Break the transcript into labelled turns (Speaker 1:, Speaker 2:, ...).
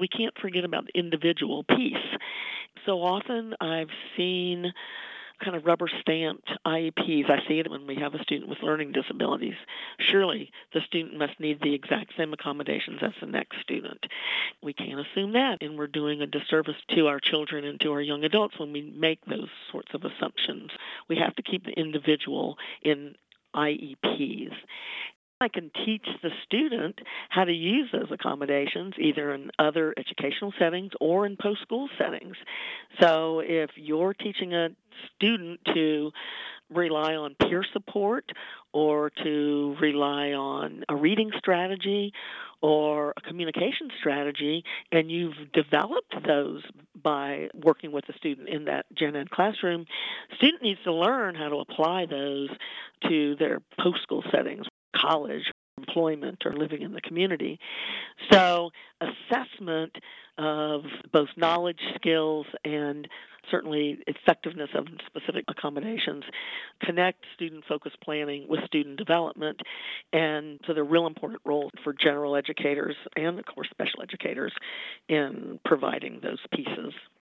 Speaker 1: we can't forget about the individual piece. So often I've seen kind of rubber stamped IEPs. I see it when we have a student with learning disabilities. Surely the student must need the exact same accommodations as the next student. We can't assume that, and we're doing a disservice to our children and to our young adults when we make those sorts of assumptions. We have to keep the individual in IEPs. I can teach the student how to use those accommodations either in other educational settings or in post-school settings. So if you're teaching a student to rely on peer support or to rely on a reading strategy or a communication strategy, and you've developed those by working with the student in that gen ed classroom, student needs to learn how to apply those to their post-school settings, college, employment, or living in the community. So assessment of both knowledge, skills, and certainly effectiveness of specific accommodations connect student-focused planning with student development, and so they're real important roles for general educators and, of course, special educators in providing those pieces.